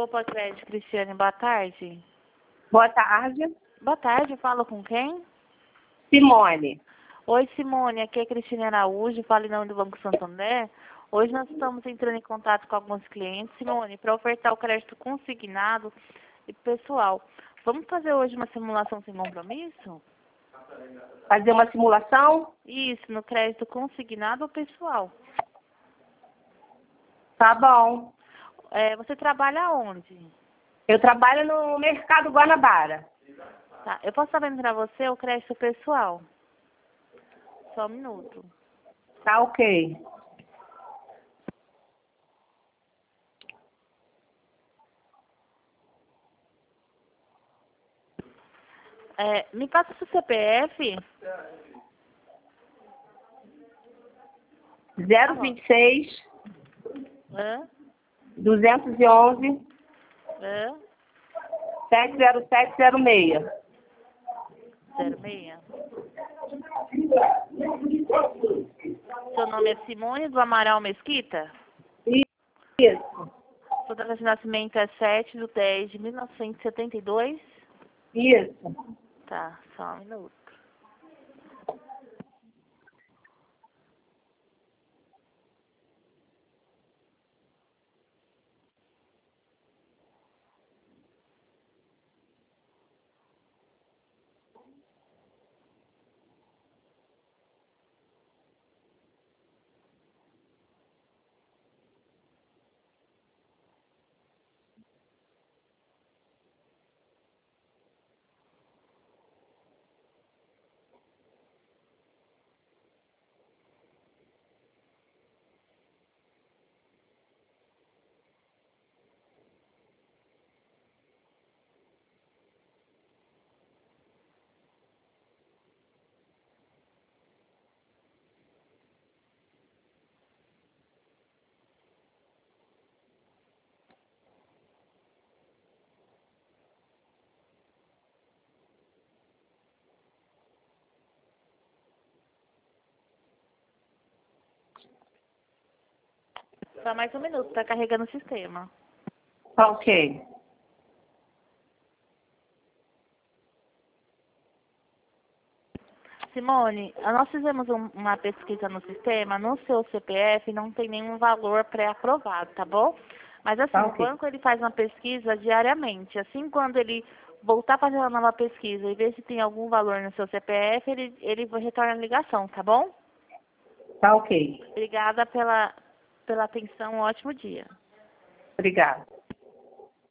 Copa Crédito, Cristiane, boa tarde. Boa tarde. Boa tarde, falo com quem? Simone. Oi, Simone, aqui é Cristiane Araújo, falo em nome do Banco Santander. Hoje nós estamos entrando em contato com alguns clientes, Simone, para ofertar o crédito consignado e pessoal. Vamos fazer hoje uma simulação sem compromisso? Fazer uma simulação? Isso, no crédito consignado ou pessoal. Tá bom. Você trabalha onde? Eu trabalho no Mercado Guanabara. Tá, eu posso saber para você o crédito pessoal? Só um minuto. Tá ok. Me passa o seu CPF. 026 Hã? 211 Hã? 70706. 06. Seu nome é Simone do Amaral Mesquita? Isso. Sua data de nascimento é 7/10/1972? Isso. Tá, só um minuto. Só mais um minuto, tá carregando o sistema. Tá ok. Simone, nós fizemos uma pesquisa no sistema, no seu CPF não tem nenhum valor pré-aprovado, tá bom? Mas assim, Tá o ok. banco ele faz uma pesquisa diariamente. Assim, quando ele voltar a fazer uma nova pesquisa e ver se tem algum valor no seu CPF, ele retorna a ligação, tá bom? Tá ok. Obrigada pela atenção, um ótimo dia. Obrigada.